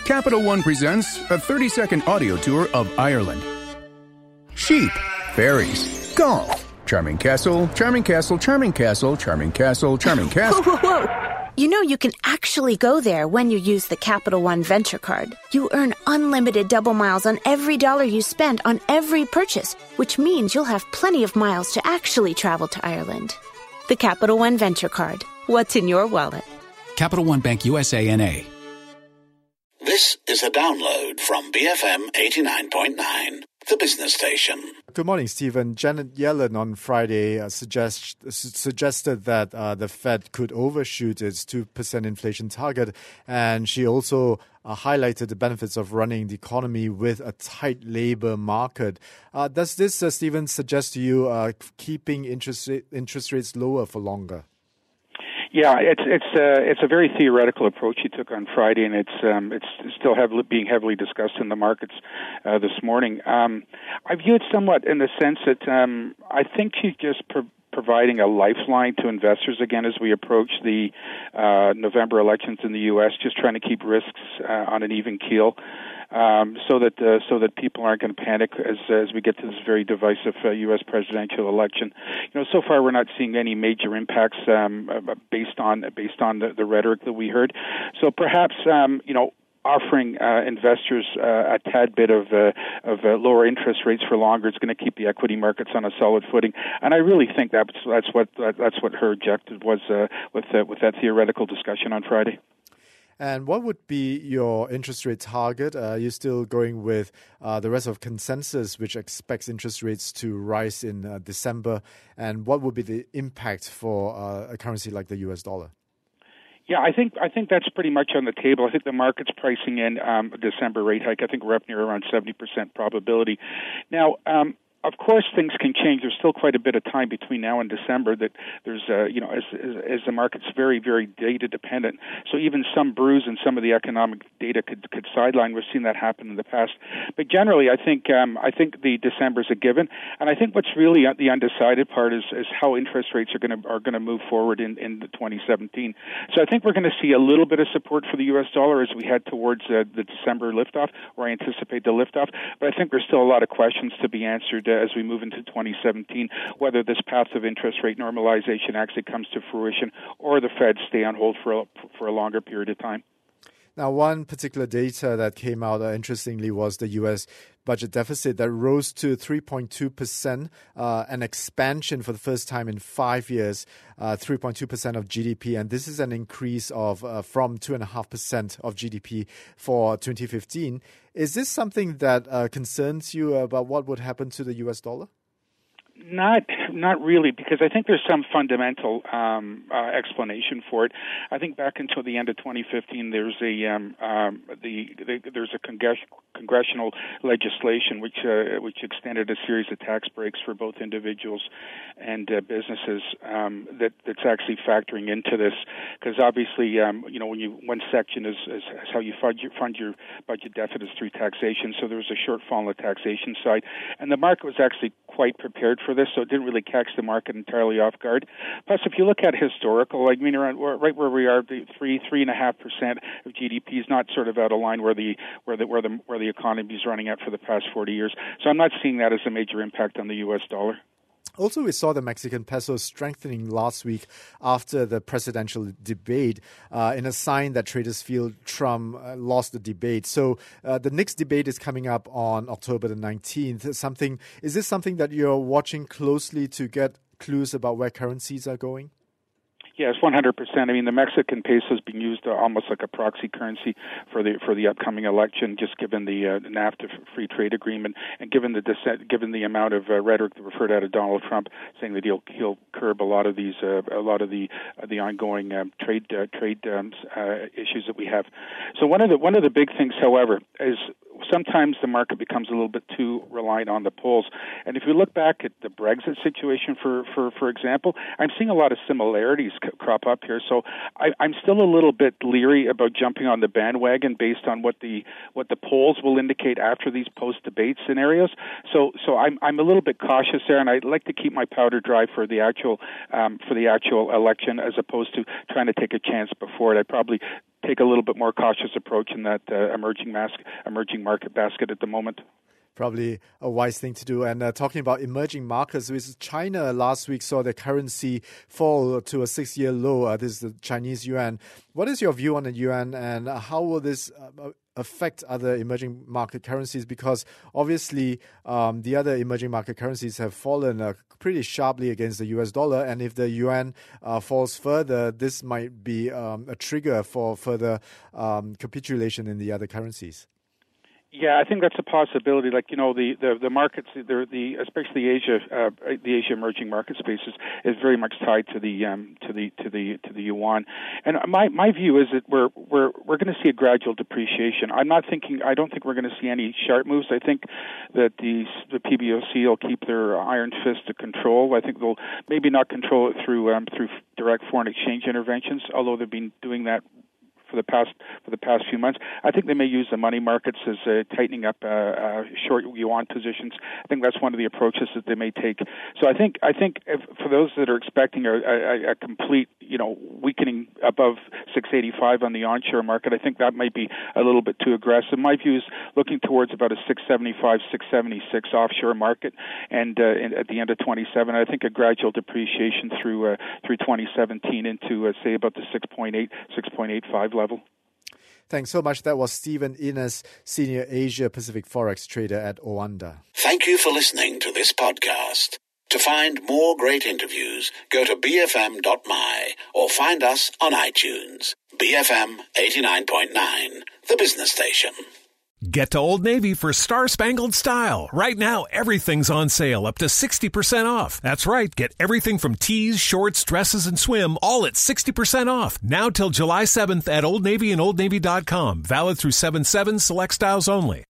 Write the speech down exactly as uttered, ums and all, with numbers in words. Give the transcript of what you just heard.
Capital One presents a thirty-second audio tour of Ireland. Sheep, fairies, golf, charming castle, charming castle, charming castle, charming castle, charming castle. Whoa, whoa, whoa. You know you can actually go there when you use the Capital One Venture Card. You earn unlimited double miles on every dollar you spend on every purchase, which means you'll have plenty of miles to actually travel to Ireland. The Capital One Venture Card. What's in your wallet? Capital One Bank U S A N A. This is a download from B F M eighty-nine point nine, the business station. Good morning, Stephen. Janet Yellen on Friday uh, suggest, su- suggested that uh, the Fed could overshoot its two percent inflation target, and she also uh, highlighted the benefits of running the economy with a tight labor market. Uh, does this, uh, Stephen, suggest to you uh, keeping interest, rate, interest rates lower for longer? Yeah, it's it's uh, it's a very theoretical approach he took on Friday, and it's um, it's still heavily, being heavily discussed in the markets uh, this morning. Um, I view it somewhat in the sense that um, I think she's just pro- providing a lifeline to investors again as we approach the uh, November elections in the U S, just trying to keep risks uh, on an even keel. Um, so that uh, so that people aren't going to panic as as we get to this very divisive uh, U S presidential election. You know, so far we're not seeing any major impacts um, based on based on the, the rhetoric that we heard. So perhaps um, you know. offering uh, investors uh, a tad bit of uh, of uh, lower interest rates for longer is going to keep the equity markets on a solid footing, and I really think that's that's what that's what her objective was uh, with uh, with that theoretical discussion on Friday. And what would be your interest rate target? Uh, you're still going with uh, the rest of consensus, which expects interest rates to rise in uh, December. And what would be the impact for uh, a currency like the U S dollar? Yeah, I think I think that's pretty much on the table. I think the market's pricing in um, a December rate hike. I think we're up near around seventy percent probability. Now, um, of course, things can change. There's still quite a bit of time between now and December. That there's, uh, you know, as, as, as the market's very, very data dependent. So even some bruise in some of the economic data could could sideline. We've seen that happen in the past. But generally, I think um, I think the December's a given. And I think what's really the undecided part is, is how interest rates are going to are going to move forward in in twenty seventeen. So I think we're going to see a little bit of support for the U S dollar as we head towards uh, the December liftoff, or I anticipate the liftoff. But I think there's still a lot of questions to be answered as we move into twenty seventeen, whether this path of interest rate normalization actually comes to fruition or the Fed stay on hold for a, for a longer period of time. Now, one particular data that came out, uh, interestingly, was the U S budget deficit that rose to three point two percent, uh, an expansion for the first time in five years, uh, three point two percent of G D P. And this is an increase of uh, from two point five percent of G D P for twenty fifteen. Is this something that uh, concerns you about what would happen to the U S dollar? Not, not really, because I think there's some fundamental um, uh, explanation for it. I think back until the end of twenty fifteen, there's a um, um, the, the there's a congress- congressional legislation which uh, which extended a series of tax breaks for both individuals and uh, businesses um, that that's actually factoring into this, because obviously um, you know when you one section is, is, is how you fund your, fund your budget deficits through taxation. So there was a shortfall on the taxation side, and the market was actually quite prepared for this, so it didn't really catch the market entirely off guard. Plus, if you look at historical, I mean, around right where we are, the three, three and a half percent of G D P is not sort of out of line where the where the where the where the economy is running at for the past forty years. So I'm not seeing that as a major impact on the U S dollar. Also, we saw the Mexican peso strengthening last week after the presidential debate uh, in a sign that traders feel Trump uh, lost the debate. So uh, the next debate is coming up on October the nineteenth. Something is this something that you're watching closely to get clues about where currencies are going? Yes, one hundred percent. I mean, the Mexican peso has been used uh, almost like a proxy currency for the for the upcoming election, just given the uh, NAFTA free trade agreement and given the dissent, given the amount of uh, rhetoric that referred out of Donald Trump, saying that he'll he'll curb a lot of these uh, a lot of the uh, the ongoing um, trade uh, trade um, uh, issues that we have. So one of the one of the big things, however, is sometimes the market becomes a little bit too reliant on the polls. And if you look back at the Brexit situation, for, for, for example, I'm seeing a lot of similarities c- crop up here. So I, I'm still a little bit leery about jumping on the bandwagon based on what the what the polls will indicate after these post-debate scenarios. So so I'm I'm a little bit cautious there, and I'd like to keep my powder dry for the actual um, for the actual election as opposed to trying to take a chance before it. I probably take a little bit more cautious approach in that uh, emerging mas- emerging market basket at the moment. Probably a wise thing to do. And uh, talking about emerging markets, with China last week saw the currency fall to a six-year low. Uh, this is the Chinese yuan. What is your view on the yuan, and how will this uh, affect other emerging market currencies? Because obviously um, the other emerging market currencies have fallen uh, pretty sharply against the U S dollar. And if the yuan uh, falls further, this might be um, a trigger for further um, capitulation in the other currencies. Yeah, I think that's a possibility. Like, you know, the, the, the markets, the, the especially the Asia uh, the Asia emerging market space is, is very much tied to the um, to the to the to the yuan. And my, my view is that we're we're we're going to see a gradual depreciation. I'm not thinking. I don't think we're going to see any sharp moves. I think that the the P B O C will keep their iron fist to control. I think they'll maybe not control it through um, through direct foreign exchange interventions, although they've been doing that for the past for the past few months. I think they may use the money markets as uh, tightening up uh, uh, short yuan positions. I think that's one of the approaches that they may take. So I think I think if, for those that are expecting a, a, a complete you know weakening above six eighty-five on the onshore market, I think that might be a little bit too aggressive. My view is looking towards about a six seventy-five, six seventy-six offshore market, and uh, in, at the end of twenty-seven, I think a gradual depreciation through uh, through twenty seventeen into uh, say about the six point eight, six point eight five level. Level. Thanks so much. That was Stephen Innes, Senior Asia Pacific Forex Trader at Oanda. Thank you for listening to this podcast. To find more great interviews, go to b f m dot m y or find us on iTunes. B F M eighty-nine point nine, the business station. Get to Old Navy for star-spangled style. Right now, everything's on sale, up to sixty percent off. That's right. Get everything from tees, shorts, dresses, and swim, all at sixty percent off. Now till July seventh at Old Navy and old navy dot com. Valid through seven seven, select styles only.